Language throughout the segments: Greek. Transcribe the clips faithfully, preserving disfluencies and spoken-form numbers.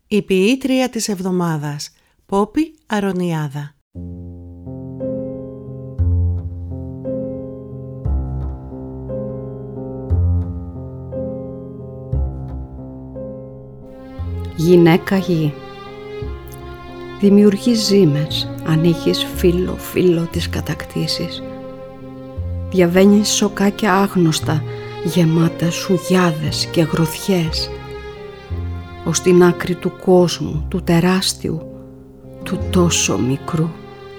Η ποιήτρια της εβδομάδας, Πόπη Αρωνιάδα. Γυναίκα γη. Δημιουργείς ζήμες, ανοίγεις φύλλο-φύλλο τις κατακτήσεις. Διαβαίνεις σοκάκια άγνωστα, γεμάτα σουγιάδες και γροθιές, ως την άκρη του κόσμου, του τεράστιου, του τόσο μικρού.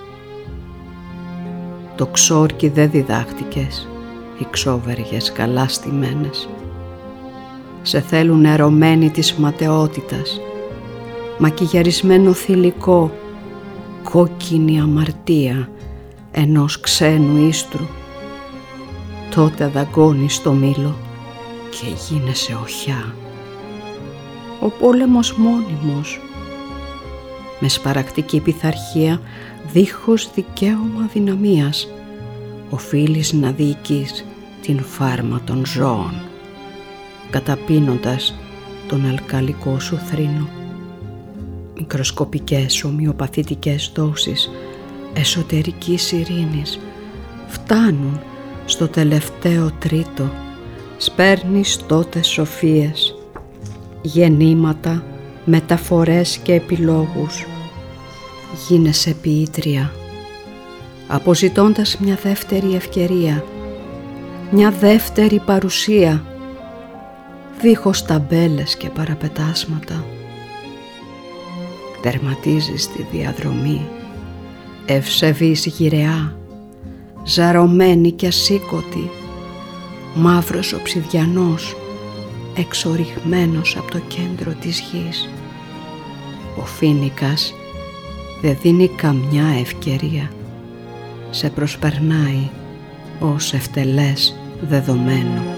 Το ξόρκι δεν διδάχτηκες, οι ξόβεργες καλά στημένες. Σε θέλουν ερωμένη της ματαιότητας, μακιγιαρισμένο θηλυκό, κόκκινη αμαρτία ενός ξένου ίστρου. Τότε δαγκώνεις το μήλο και γίνεσαι οχιά. Ο πόλεμος μόνιμος, με σπαρακτική πειθαρχία, δίχως δικαίωμα δυναμίας, οφείλεις να διοικείς την φάρμα των ζώων, καταπίνοντας τον αλκαλικό σου θρήνο. Μικροσκοπικές ομοιοπαθητικές δόσεις εσωτερικής ειρήνης φτάνουν στο τελευταίο τρίτο. Σπέρνεις τότε σοφίες, γεννήματα, μεταφορές και επιλόγους. Γίνεσαι ποιήτρια, αποζητώντας μια δεύτερη ευκαιρία, μια δεύτερη παρουσία, δίχως ταμπέλες και παραπετάσματα. Τερματίζεις τη διαδρομή, ευσεβής γυραιά, ζαρωμένη και ασήκωτη, μαύρος οψιδιανός, εξοριχμένος από το κέντρο της γης. Ο φοίνικας δεν δίνει καμιά ευκαιρία, σε προσπερνάει ως ευτελές δεδομένο.